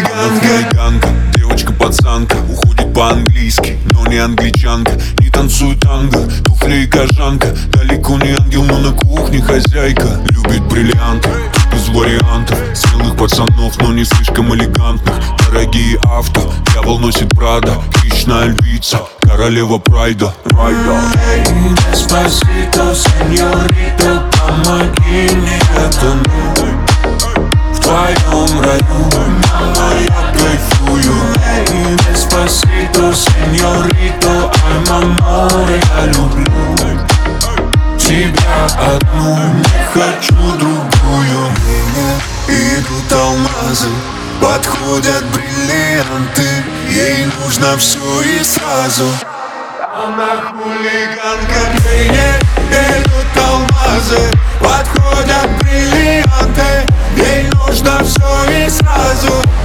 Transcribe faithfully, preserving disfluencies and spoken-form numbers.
хулиганка, девочка-пацанка, уходит по-английски, но не англичанка. Не танцует танго, туфли и кожанка. Далеко не ангел, но на кухне хозяйка. Любит бриллианты, без вариантов. Смелых пацанов, но не слишком элегантных. Дорогие авто, дьявол носит Прада. Хищная львица, королева прайда. Деспасито, сеньорито, помоги мне утонуть в твоем раю, мама, я кайфую. Деспасито, сеньорито, ай, мама, я люблю тебя одну, не хочу другую. Идут алмазы, подходят бриллианты, ей нужно все и сразу. Она хулиганка, ей не идут алмазы, подходят бриллианты, ей нужно все и сразу.